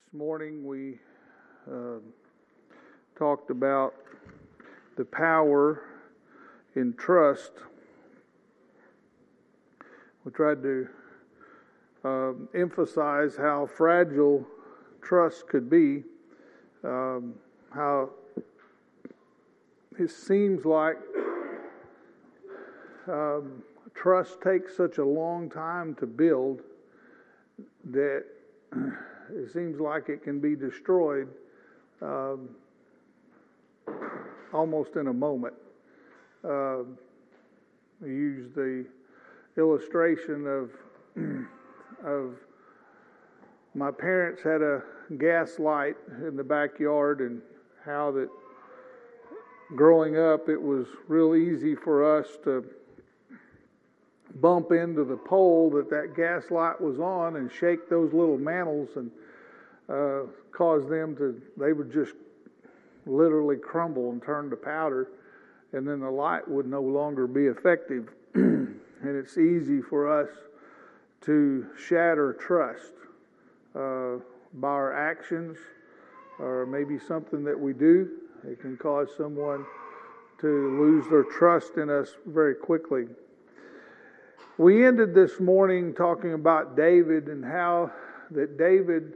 This morning we talked about the power in trust. We tried to emphasize how fragile trust could be, how it seems like trust takes such a long time to build that it seems like it can be destroyed almost in a moment. We use the illustration of my parents had a gas light in the backyard, and how that growing up it was real easy for us to bump into the pole that gas light was on and shake those little mantles and cause them to, they would just literally crumble and turn to powder, and then the light would no longer be effective. And it's easy for us to shatter trust by our actions, or maybe something that we do. It can cause someone to lose their trust in us very quickly. We ended this morning talking about David and how that David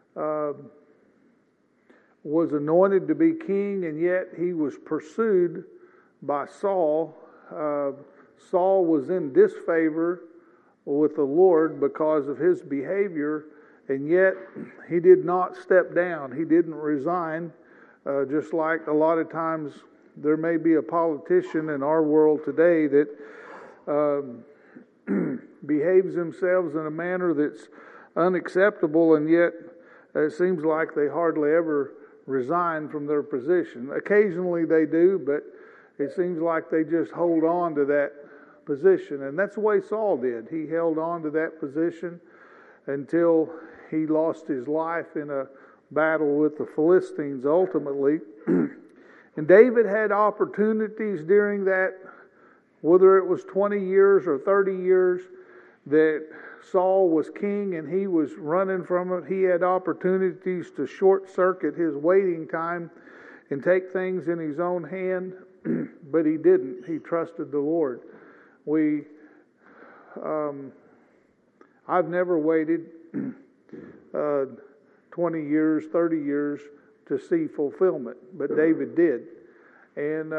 was anointed to be king, and yet he was pursued by Saul. Saul was in disfavor with the Lord because of his behavior, and yet he did not step down. He didn't resign, just like a lot of times there may be a politician in our world today that behaves themselves in a manner that's unacceptable, and yet it seems like they hardly ever resign from their position. Occasionally they do, but it seems like they just hold on to that position. And that's the way Saul did. He held on to that position until he lost his life in a battle with the Philistines ultimately. And David had opportunities during that, whether it was 20 years or 30 years that Saul was king and he was running from it. He had opportunities to short circuit his waiting time and take things in his own hand, but he didn't. He trusted the Lord. I've never waited 20 years, 30 years to see fulfillment, but David did. And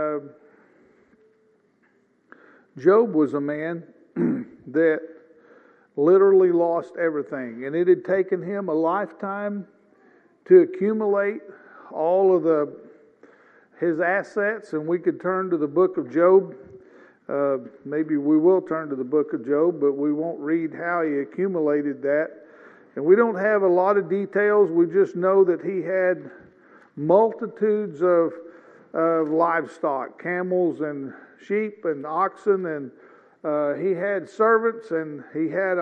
Job was a man that literally lost everything, and it had taken him a lifetime to accumulate all of his assets. And we could turn to the book of Job. Maybe we will turn to the book of Job, but we won't read how he accumulated that. And we don't have a lot of details. We just know that he had multitudes of livestock, camels and sheep and oxen, and he had servants, and he had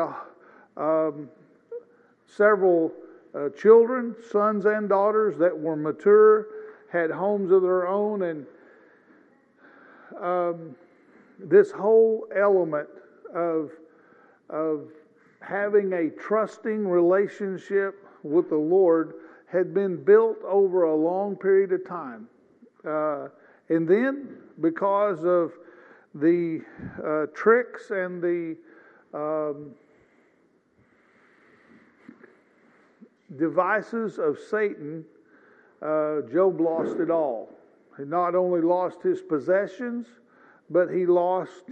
several children, sons and daughters that were mature, had homes of their own, and this whole element of having a trusting relationship with the Lord had been built over a long period of time. And then, because of the tricks and the devices of Satan, Job lost it all. He not only lost his possessions, but he lost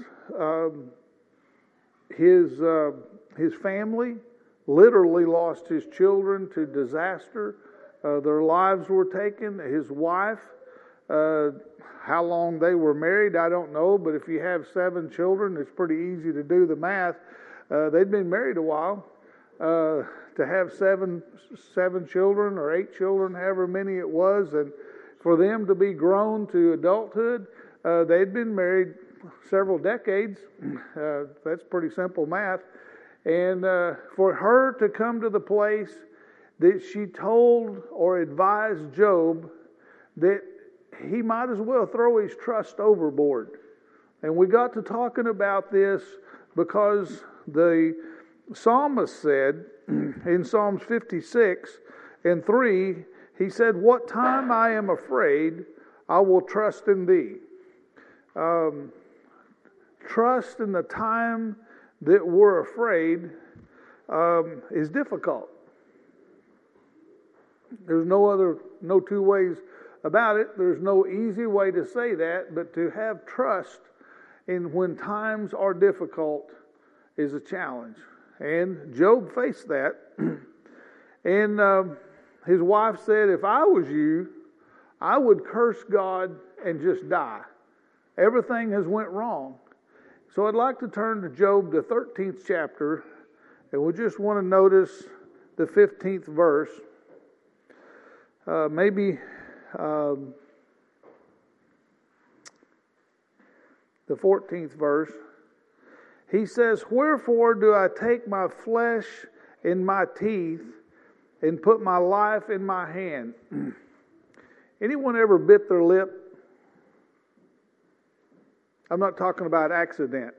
his family, literally lost his children to disaster. Their lives were taken. His wife, how long they were married, I don't know, but if you have 7 children, it's pretty easy to do the math. They'd been married a while. To have seven children or 8 children, however many it was, and for them to be grown to adulthood, they'd been married several decades. That's pretty simple math. And for her to come to the place that she told or advised Job that he might as well throw his trust overboard. And we got to talking about this because the psalmist said in Psalms 56, And 3, he said, what time I am afraid, I will trust in thee. Trust in the time that we're afraid is difficult. There's no two ways about it. There's no easy way to say that, but to have trust in when times are difficult is a challenge. And Job faced that. And his wife said, if I was you, I would curse God and just die. Everything has went wrong. So I'd like to turn to Job, the 13th chapter, and we just want to notice the 15th verse. Maybe the 14th verse. He says, wherefore do I take my flesh in my teeth and put my life in my hand? Anyone ever bit their lip? I'm not talking about accident.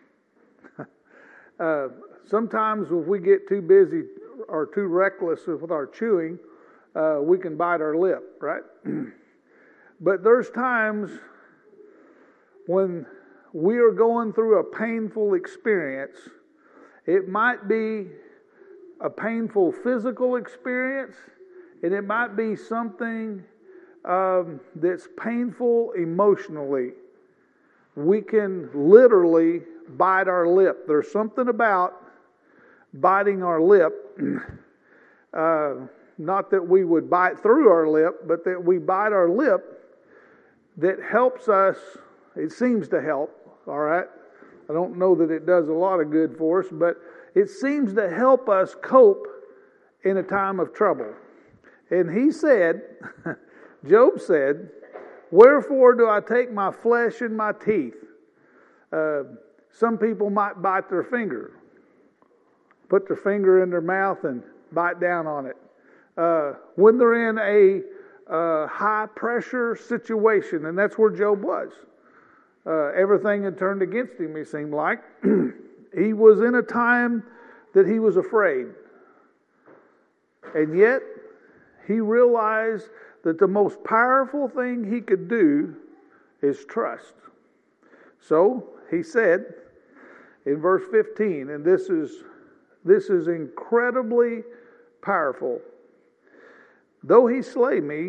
Sometimes if we get too busy or too reckless with our chewing, we can bite our lip, right? But there's times when we are going through a painful experience. It might be a painful physical experience, and it might be something that's painful emotionally. We can literally bite our lip. There's something about biting our lip, not that we would bite through our lip, but that we bite our lip that helps us. It seems to help, all right? I don't know that it does a lot of good for us, but it seems to help us cope in a time of trouble. And he said, Job said, wherefore do I take my flesh in my teeth? Some people might bite their finger, put their finger in their mouth and bite down on it. When they're in a high pressure situation, and that's where Job was. Everything had turned against him, it seemed like. He was in a time that he was afraid. And yet, he realized that the most powerful thing he could do is trust. So, he said in verse 15, and this is incredibly powerful. Though he slay me,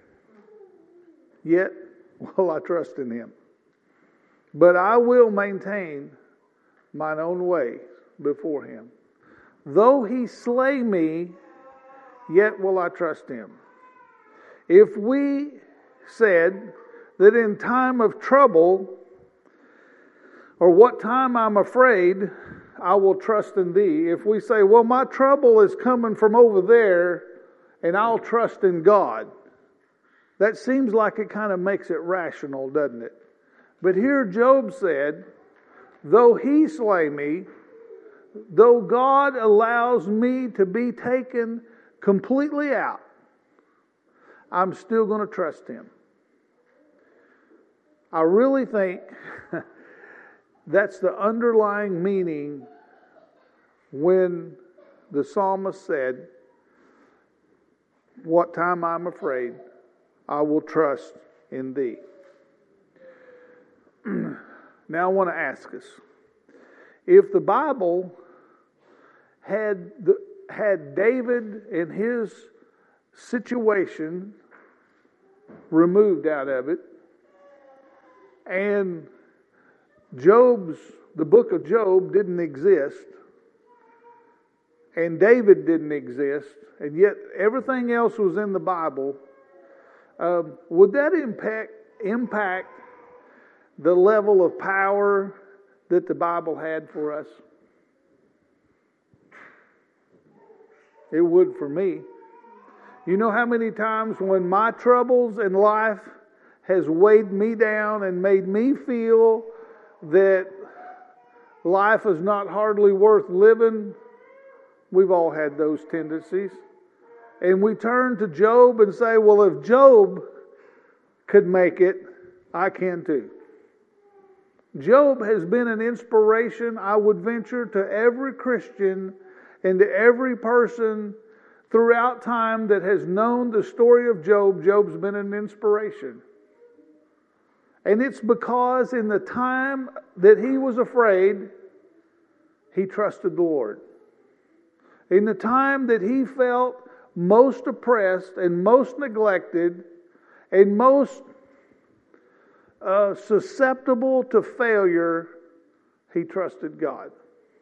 yet will I trust in him. But I will maintain mine own way before him. Though he slay me, yet will I trust him. If we said that in time of trouble, or what time I'm afraid, I will trust in thee. If we say, well, my trouble is coming from over there, and I'll trust in God. That seems like it kind of makes it rational, doesn't it? But here Job said, though he slay me, though God allows me to be taken completely out, I'm still going to trust him. I really think that's the underlying meaning when the psalmist said, what time I'm afraid, I will trust in thee. Now I want to ask us, if the Bible had David and his situation removed out of it, and the book of Job didn't exist, and David didn't exist, and yet everything else was in the Bible, would that impact the level of power that the Bible had for us? It would for me. You know how many times when my troubles in life has weighed me down and made me feel that life is not hardly worth living? We've all had those tendencies. And we turn to Job and say, well, if Job could make it, I can too. Job has been an inspiration, I would venture, to every Christian and to every person throughout time that has known the story of Job, Job's been an inspiration. And it's because in the time that he was afraid, he trusted the Lord. In the time that he felt most oppressed and most neglected and most susceptible to failure, he trusted God.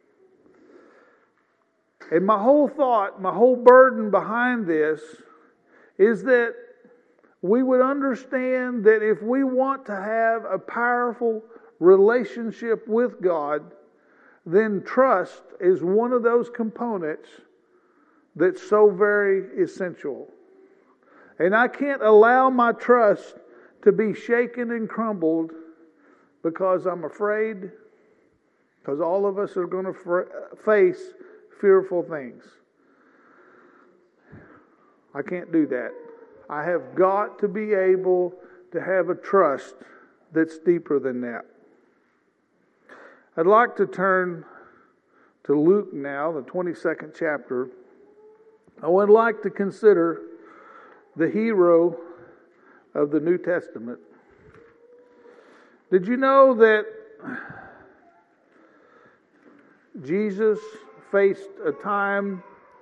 And my whole thought, my whole burden behind this is that we would understand that if we want to have a powerful relationship with God, then trust is one of those components that's so very essential. And I can't allow my trust to be shaken and crumbled because I'm afraid, because all of us are going to face fearful things. I can't do that. I have got to be able to have a trust that's deeper than that. I'd like to turn to Luke now, the 22nd chapter. I would like to consider the hero of the New Testament. Did you know that Jesus faced a time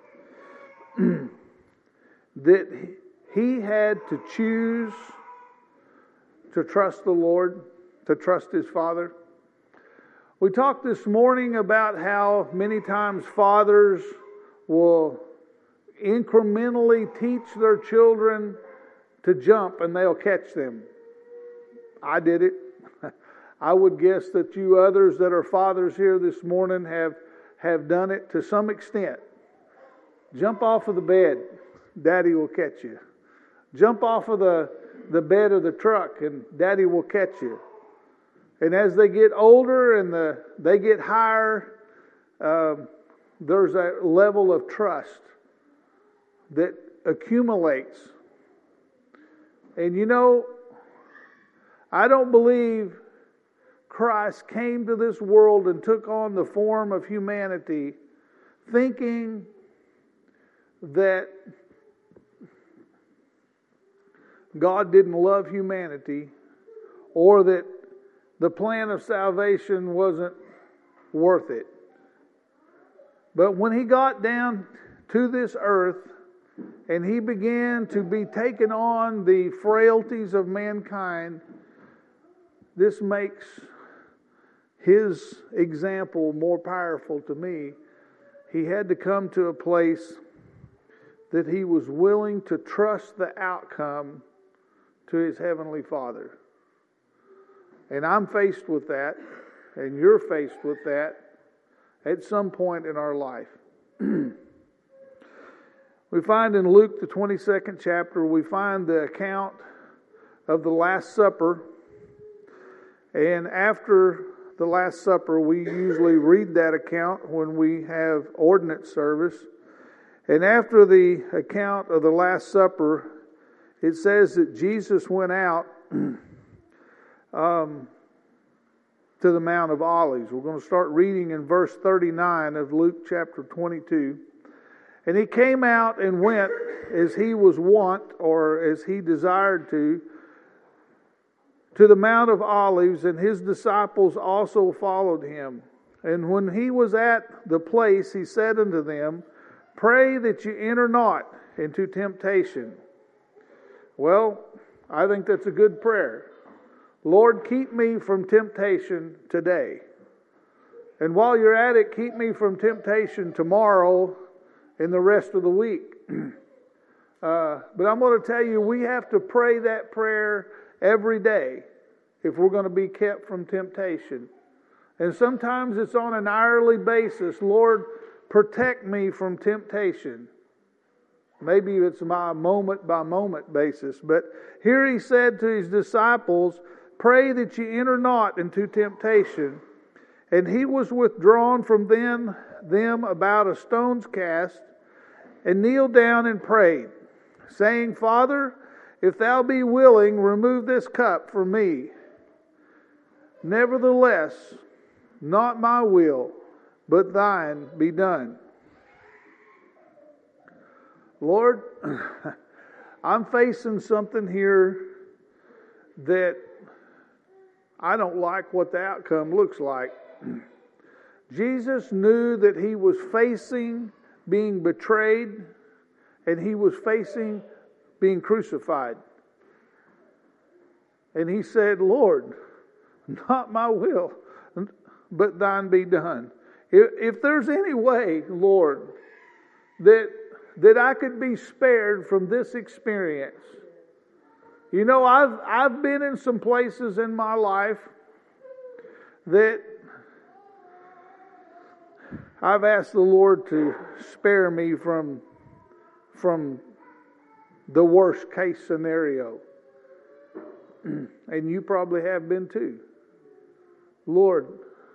that he had to choose to trust the Lord, to trust his Father? We talked this morning about how many times fathers will incrementally teach their children to jump and they'll catch them. I did it. I would guess that you others that are fathers here this morning have done it to some extent. Jump off of the bed, Daddy will catch you. Jump off of the bed of the truck and Daddy will catch you. And as they get older and they get higher, there's a level of trust that accumulates. And you know, I don't believe Christ came to this world and took on the form of humanity thinking that God didn't love humanity or that the plan of salvation wasn't worth it. But when he got down to this earth and he began to be taken on the frailties of mankind, this makes his example more powerful to me. He had to come to a place that he was willing to trust the outcome to his heavenly Father. And I'm faced with that, and you're faced with that at some point in our life. We find in Luke, the 22nd chapter, we find the account of the Last Supper. And after the Last Supper, we usually read that account when we have ordinance service. And after the account of the Last Supper, it says that Jesus went out to the Mount of Olives. We're going to start reading in verse 39 of Luke chapter 22. And he came out and went as he was wont, or as he desired to the Mount of Olives, and his disciples also followed him. And when he was at the place, he said unto them, "Pray that you enter not into temptation." Well, I think that's a good prayer. Lord, keep me from temptation today. And while you're at it, keep me from temptation tomorrow and the rest of the week. But I'm going to tell you, we have to pray that prayer every day if we're going to be kept from temptation. And sometimes it's on an hourly basis. Lord, protect me from temptation. Maybe it's my moment-by-moment basis. But here he said to his disciples, "Pray that ye enter not into temptation." And he was withdrawn from them about a stone's cast, and kneeled down and prayed, saying, "Father, if thou be willing, remove this cup from me. Nevertheless, not my will, but thine be done." Lord, I'm facing something here that I don't like what the outcome looks like. Jesus knew that he was facing being betrayed, and he was facing being crucified. And he said, Lord, not my will, but thine be done. If there's any way, Lord, that I could be spared from this experience. You know, I've been in some places in my life that I've asked the Lord to spare me from the worst case scenario. And you probably have been too. Lord,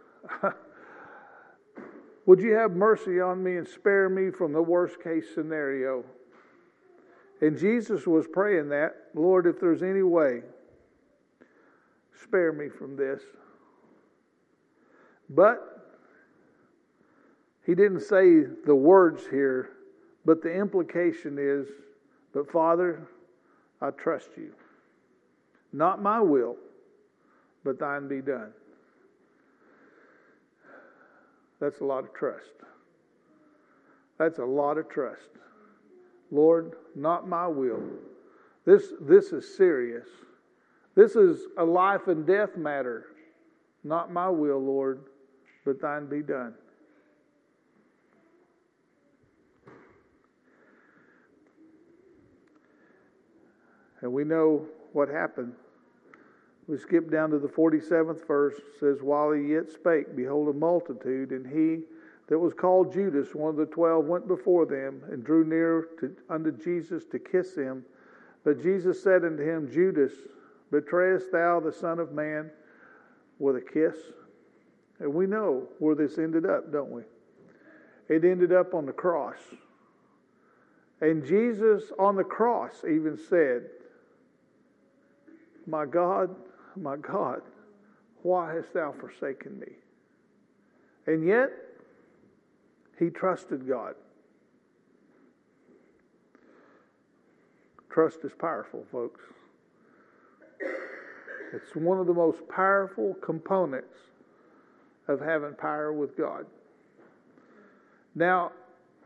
would you have mercy on me and spare me from the worst case scenario? And Jesus was praying that, Lord, if there's any way, spare me from this. But he didn't say the words here, but the implication is, but Father, I trust you. Not my will, but thine be done. That's a lot of trust. That's a lot of trust. Lord, not my will. This is serious. This is a life and death matter. Not my will, Lord, but thine be done. And we know what happened. We skip down to the 47th verse. It says, while he yet spake, behold, a multitude, and he that was called Judas, one of the 12, went before them, and drew near unto Jesus to kiss him. But Jesus said unto him, Judas, betrayest thou the Son of Man with a kiss? And we know where this ended up, don't we? It ended up on the cross. And Jesus on the cross even said, my God, why hast thou forsaken me? And yet, he trusted God. Trust is powerful, folks. It's one of the most powerful components of having power with God. Now,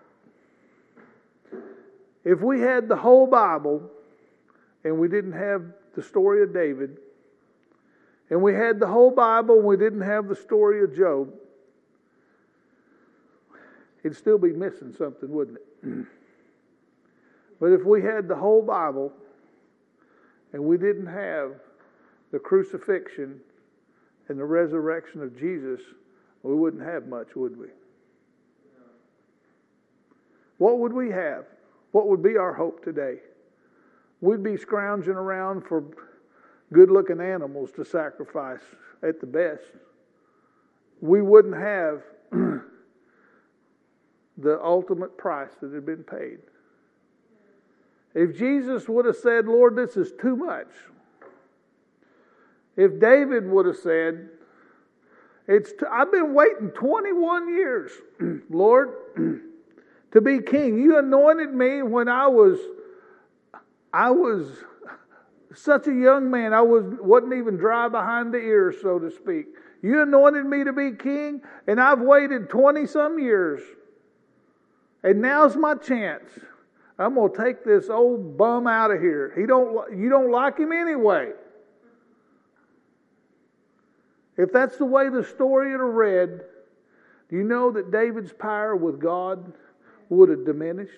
if we had the whole Bible and we didn't have the story of David, and we had the whole Bible and we didn't have the story of Job, it'd still be missing something, wouldn't it? But if we had the whole Bible and we didn't have the crucifixion and the resurrection of Jesus, we wouldn't have much, would we? What would we have? What would be our hope today? We'd be scrounging around for good-looking animals to sacrifice at the best. We wouldn't have the ultimate price that had been paid. If Jesus would have said, Lord, this is too much. If David would have said, I've been waiting 21 years, Lord, to be king. You anointed me when I was such a young man. I wasn't even dry behind the ears, so to speak. You anointed me to be king, and I've waited 20-some years. And now's my chance. I'm going to take this old bum out of here. You don't like him anyway. If that's the way the story had read, do you know that David's power with God would have diminished?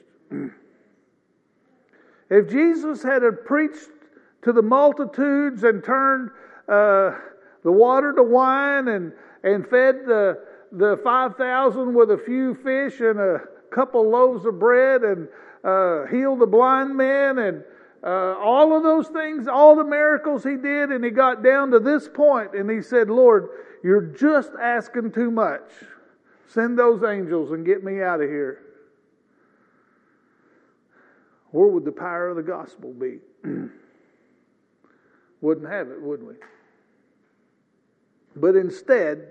If Jesus had preached to the multitudes and turned the water to wine and fed the 5,000 with a few fish and a couple loaves of bread and healed the blind man and all of those things, all the miracles he did, and he got down to this point and he said, Lord, you're just asking too much. Send those angels and get me out of here. Where would the power of the gospel be? Wouldn't have it, would we? But instead,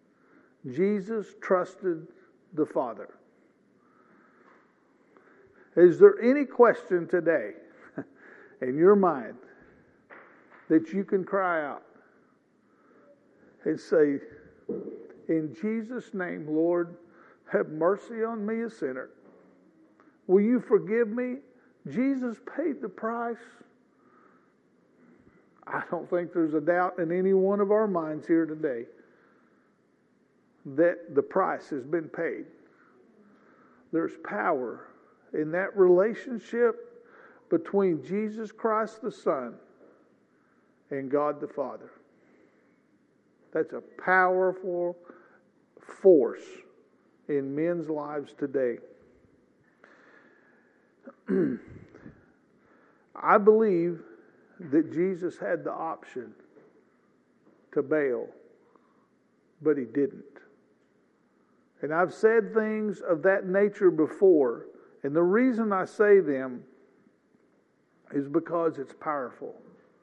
Jesus trusted the Father. Is there any question today in your mind that you can cry out and say, in Jesus' name, Lord, have mercy on me, a sinner. Will you forgive me? Jesus paid the price. I don't think there's a doubt in any one of our minds here today that the price has been paid. There's power in that relationship between Jesus Christ the Son and God the Father. That's a powerful force in men's lives today. I believe that Jesus had the option to bail, but He didn't. And I've said things of that nature before, and the reason I say them is because it's powerful.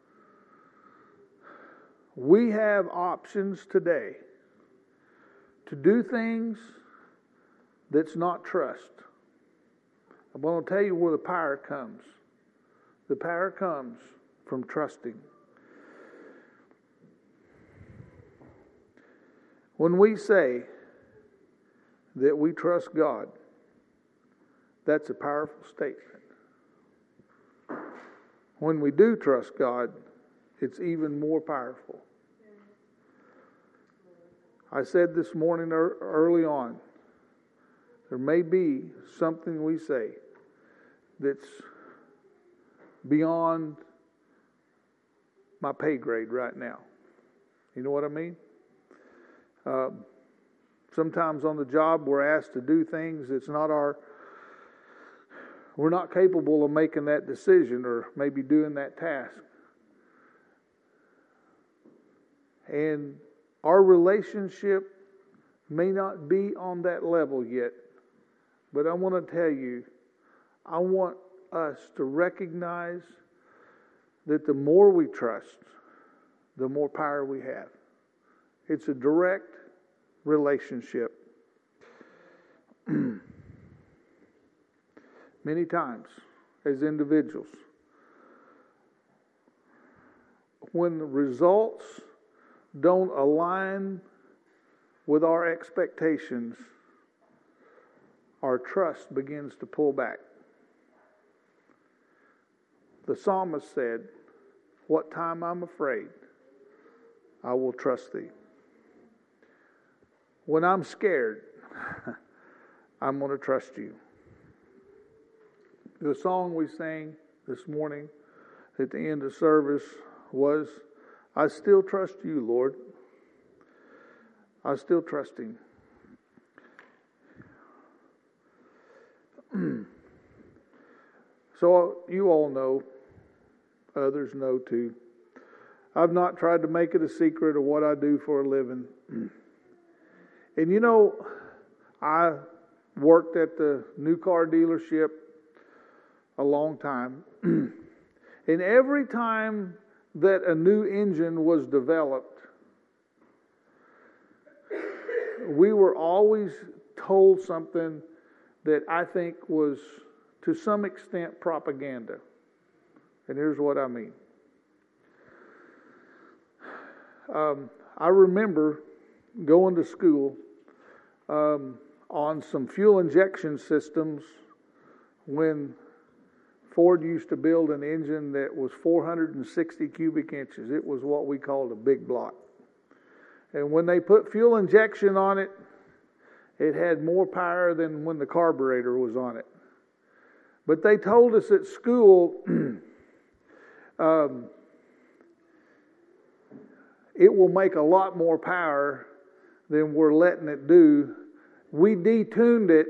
We have options today to do things that's not trust. I'm going to tell you where the power comes. The power comes from trusting. When we say that we trust God, that's a powerful statement. When we do trust God, it's even more powerful. I said this morning early on, there may be something we say that's beyond my pay grade right now. You know what I mean? Sometimes on the job we're asked to do things that's not we're not capable of making that decision or maybe doing that task. And our relationship may not be on that level yet. But I want to tell you, I want us to recognize that the more we trust, the more power we have. It's a direct relationship. Many times, as individuals, when the results don't align with our expectations, our trust begins to pull back. The psalmist said, "What time I'm afraid, I will trust Thee." When I'm scared, I'm going to trust You. The song we sang this morning at the end of service was, "I still trust You, Lord. I still trust Him." So you all know, others know too, I've not tried to make it a secret of what I do for a living. And you know, I worked at the new car dealership a long time. And every time that a new engine was developed, we were always told something that I think was, to some extent, propaganda. And here's what I mean. I remember going to school on some fuel injection systems when Ford used to build an engine that was 460 cubic inches. It was what we called a big block. And when they put fuel injection on it, it had more power than when the carburetor was on it. But they told us at school, it will make a lot more power than we're letting it do. We detuned it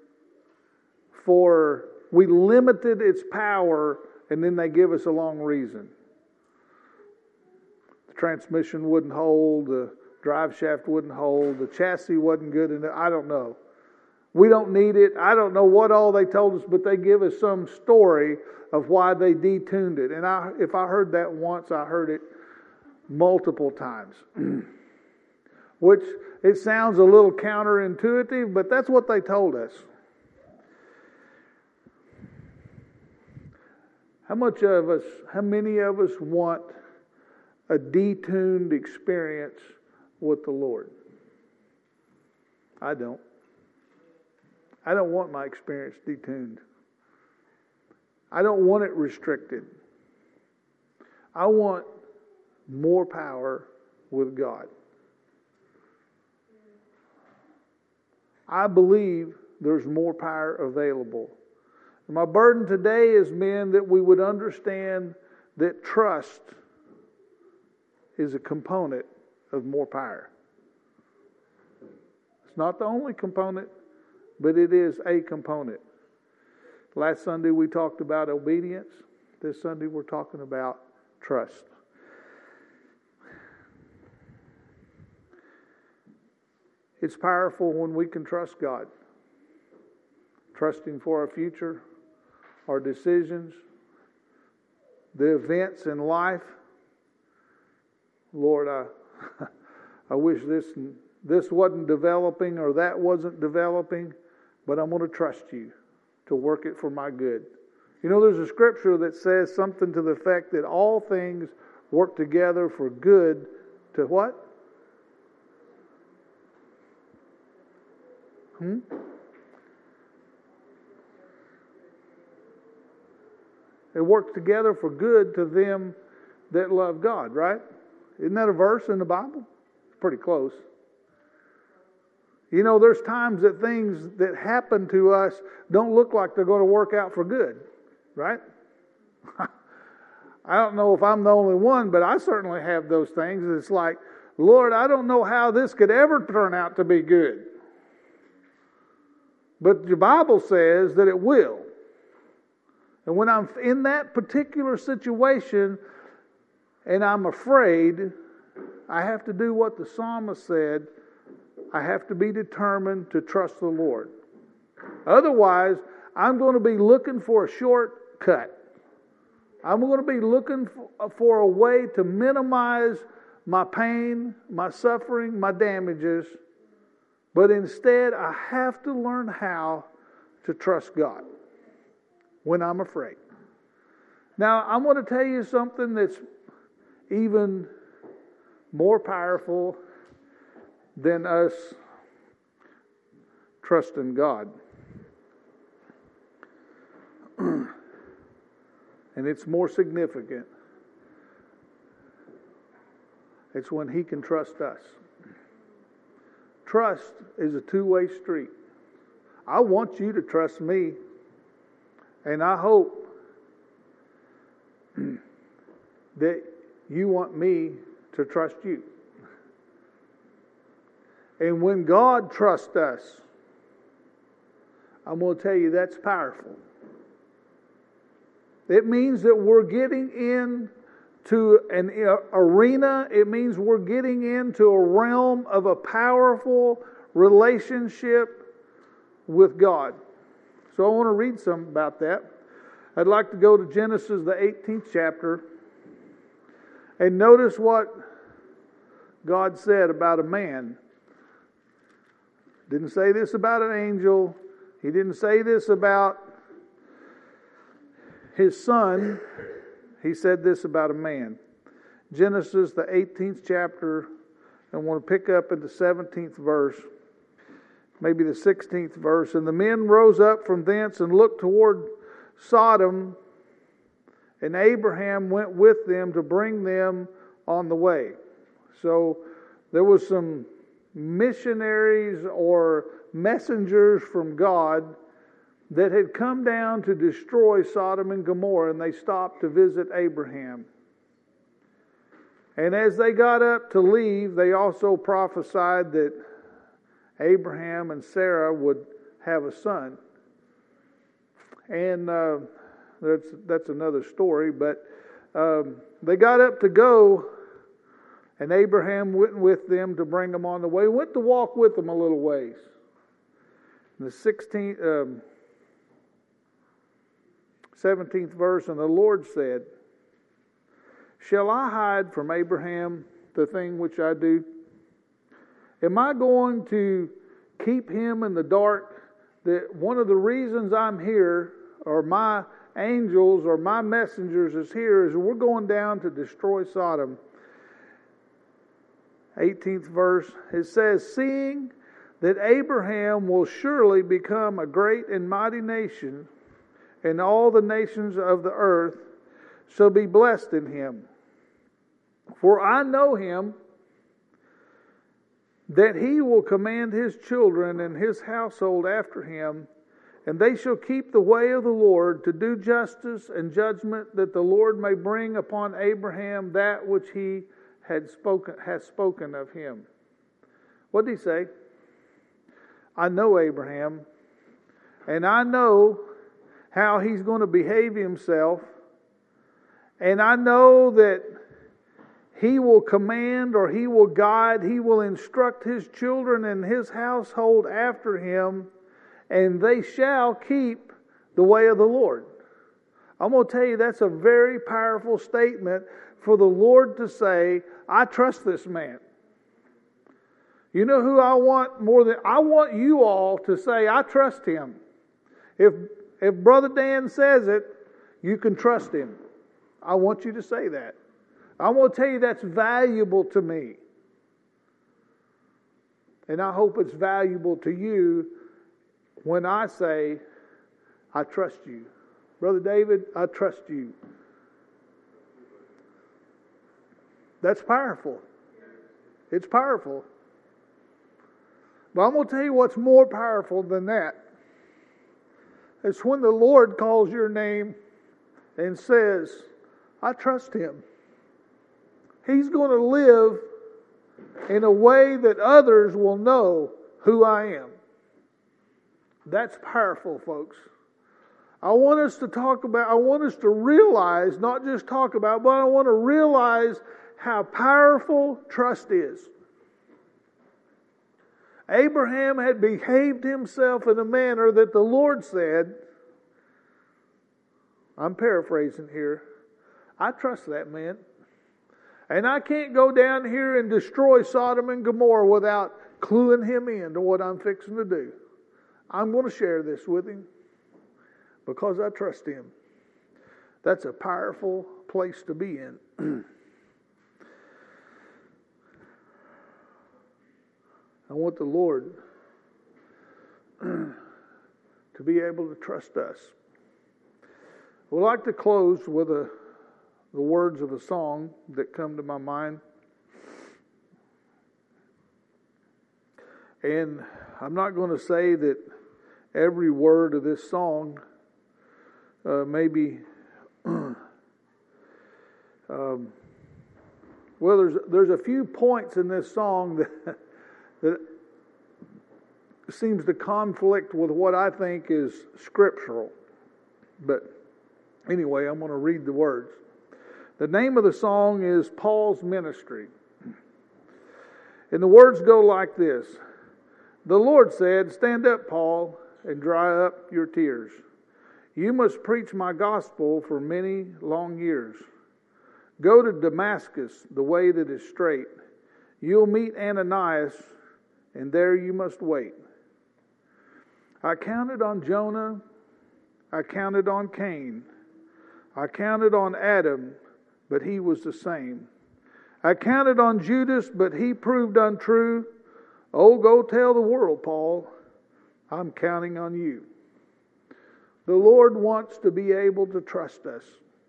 we limited its power, and then they give us a long reason. The transmission wouldn't hold, the drive shaft wouldn't hold, the chassis wasn't good enough. I don't know. We don't need it. I don't know what all they told us, but they give us some story of why they detuned it. And if I heard that once, I heard it multiple times. Which, it sounds a little counterintuitive, but that's what they told us. How many of us want a detuned experience with the Lord? I don't. I don't want my experience detuned. I don't want it restricted. I want more power with God. I believe there's more power available. And my burden today is, men, that we would understand that trust is a component of more power. It's not the only component, but it is a component. Last Sunday we talked about obedience. This Sunday we're talking about trust. It's powerful when we can trust God. Trusting for our future, our decisions, the events in life. Lord, I wish this wasn't developing or that wasn't developing, but I'm going to trust you to work it for my good. You know, there's a scripture that says something to the effect that all things work together for good to what? It works together for good to them that love God, right? Isn't that a verse in the Bible? It's pretty close. You know, there's times that things that happen to us don't look like they're going to work out for good, right? I don't know if I'm the only one, but I certainly have those things. It's like, Lord, I don't know how this could ever turn out to be good. But the Bible says that it will. And when I'm in that particular situation and I'm afraid, I have to do what the psalmist said. I have to be determined to trust the Lord. Otherwise, I'm going to be looking for a shortcut. I'm going to be looking for a way to minimize my pain, my suffering, my damages. But instead, I have to learn how to trust God when I'm afraid. Now, I'm going to tell you something that's even more powerful than us trusting God. And it's more significant. It's when He can trust us. Trust is a two-way street. I want you to trust me, and I hope that you want me to trust you. And when God trusts us, I'm going to tell you that's powerful. It means that we're getting into an arena. It means we're getting into a realm of a powerful relationship with God. So I want to read something about that. I'd like to go to Genesis, the 18th chapter, and notice what God said about a man. Didn't say this about an angel. He didn't say this about his son. He said this about a man. Genesis, the 18th chapter, and I want to pick up at the 17th verse, maybe the 16th verse. And the men rose up from thence and looked toward Sodom, and Abraham went with them to bring them on the way. So there was some missionaries or messengers from God that had come down to destroy Sodom and Gomorrah, and they stopped to visit Abraham. And as they got up to leave, they also prophesied that Abraham and Sarah would have a son. And that's another story, but they got up to go, and Abraham went with them to bring them on the way. Went to walk with them a little ways. In the 17th verse, and the Lord said, "Shall I hide from Abraham the thing which I do? Am I going to keep him in the dark? That one of the reasons I'm here, or my angels or my messengers is here, is we're going down to destroy Sodom. 18th verse, it says, seeing that Abraham will surely become a great and mighty nation, and all the nations of the earth shall be blessed in him. For I know him, that he will command his children and his household after him, and they shall keep the way of the Lord, to do justice and judgment, that the Lord may bring upon Abraham that which he has spoken of him. What did he say? I know Abraham, and I know how he's going to behave himself, and I know that he will command, or he will guide, he will instruct his children and his household after him, and they shall keep the way of the Lord. I'm going to tell you, that's a very powerful statement for the Lord to say, I trust this man. You know who I want more than... I want you all to say, I trust him. If Brother Dan says it, you can trust him. I want you to say that. I want to tell you that's valuable to me. And I hope it's valuable to you when I say, I trust you. Brother David, I trust you. That's powerful. It's powerful. But I'm going to tell you what's more powerful than that. It's when the Lord calls your name and says, I trust him. He's going to live in a way that others will know who I am. That's powerful, folks. I want us to realize, not just talk about, but I want to realize how powerful trust is. Abraham had behaved himself in a manner that the Lord said, I'm paraphrasing here, I trust that man. And I can't go down here and destroy Sodom and Gomorrah without cluing him in to what I'm fixing to do. I'm going to share this with him because I trust him. That's a powerful place to be in. I want the Lord to be able to trust us. I would like to close with the words of a song that come to my mind. And I'm not going to say that every word of this song maybe... well, there's a few points in this song that seems to conflict with what I think is scriptural. But anyway, I'm going to read the words. The name of the song is Paul's Ministry. And the words go like this. The Lord said, stand up, Paul, and dry up your tears. You must preach my gospel for many long years. Go to Damascus, the way that is straight. You'll meet Ananias, and there you must wait. I counted on Jonah. I counted on Cain. I counted on Adam, but he was the same. I counted on Judas, but he proved untrue. Oh, go tell the world, Paul, I'm counting on you. The Lord wants to be able to trust us.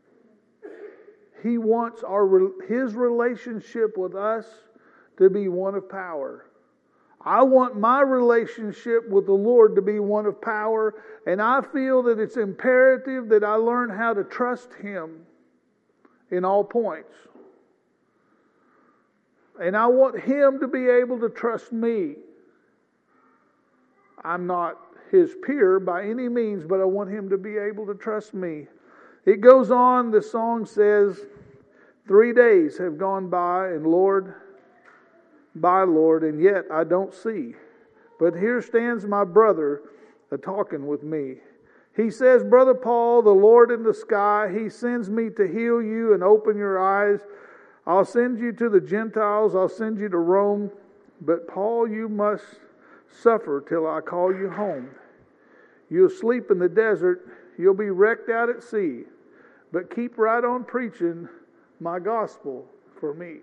He wants His relationship with us to be one of power. I want my relationship with the Lord to be one of power, and I feel that it's imperative that I learn how to trust Him in all points. And I want Him to be able to trust me. I'm not His peer by any means, but I want Him to be able to trust me. It goes on, the song says, 3 days have gone by, and Lord, and yet I don't see. But here stands my brother a-talking with me. He says, Brother Paul, the Lord in the sky, He sends me to heal you and open your eyes. I'll send you to the Gentiles, I'll send you to Rome. But Paul, you must suffer till I call you home. You'll sleep in the desert, You'll be wrecked out at sea. But keep right on preaching my gospel for me.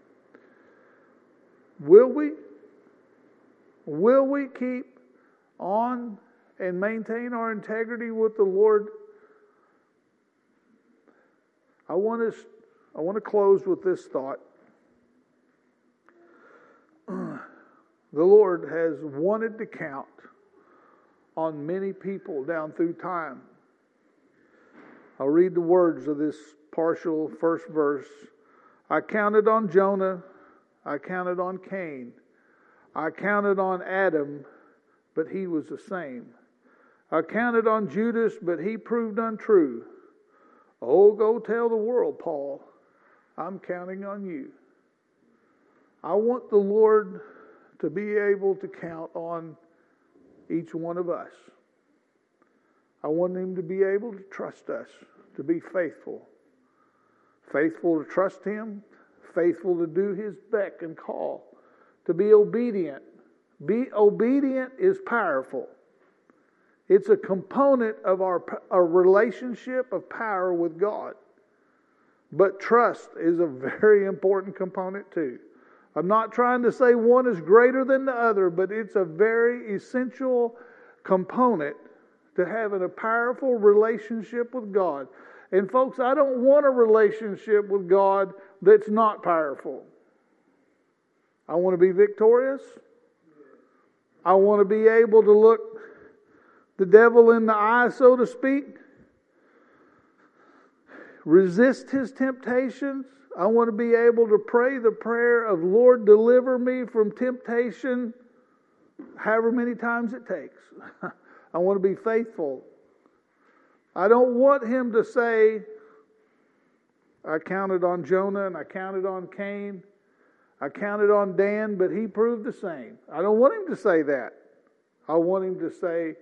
Will we? Will we keep on and maintain our integrity with the Lord? I want to close with this thought. The Lord has wanted to count on many people down through time. I'll read the words of this partial first verse. I counted on Jonah. I counted on Cain. I counted on Adam, but he was the same. I counted on Judas, but he proved untrue. Oh, go tell the world, Paul, I'm counting on you. I want the Lord to be able to count on each one of us. I want Him to be able to trust us, to be faithful. Faithful to trust Him, faithful to do His beck and call, to be obedient. Be obedient is powerful. It's a component of our relationship of power with God. But trust is a very important component too. I'm not trying to say one is greater than the other, but it's a very essential component to having a powerful relationship with God. And folks, I don't want a relationship with God that's not powerful. I want to be victorious. I want to be able to look the devil in the eye, so to speak. Resist his temptations. I want to be able to pray the prayer of, Lord, deliver me from temptation, however many times it takes. I want to be faithful. I don't want him to say, I counted on Jonah and I counted on Cain. I counted on Dan, but he proved the same. I don't want him to say that. I want him to say,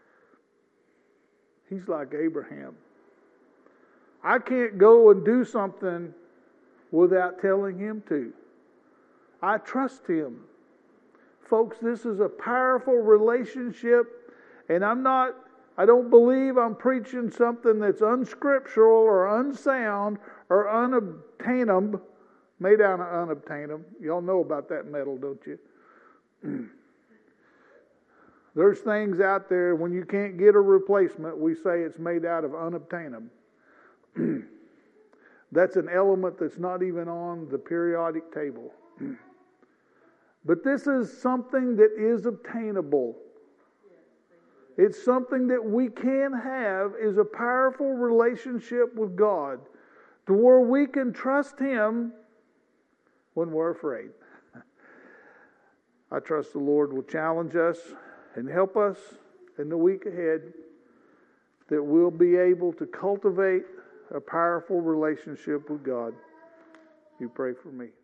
he's like Abraham. I can't go and do something without telling him to. I trust him. Folks, this is a powerful relationship, and I don't believe I'm preaching something that's unscriptural or unsound or unobtainable, made out of unobtainable. Y'all know about that metal, don't you? There's things out there, when you can't get a replacement, we say it's made out of unobtainable. That's an element that's not even on the periodic table. But this is something that is obtainable. It's something that we can have, is a powerful relationship with God, to where we can trust Him when we're afraid. I trust the Lord will challenge us and help us in the week ahead, that we'll be able to cultivate a powerful relationship with God. You pray for me.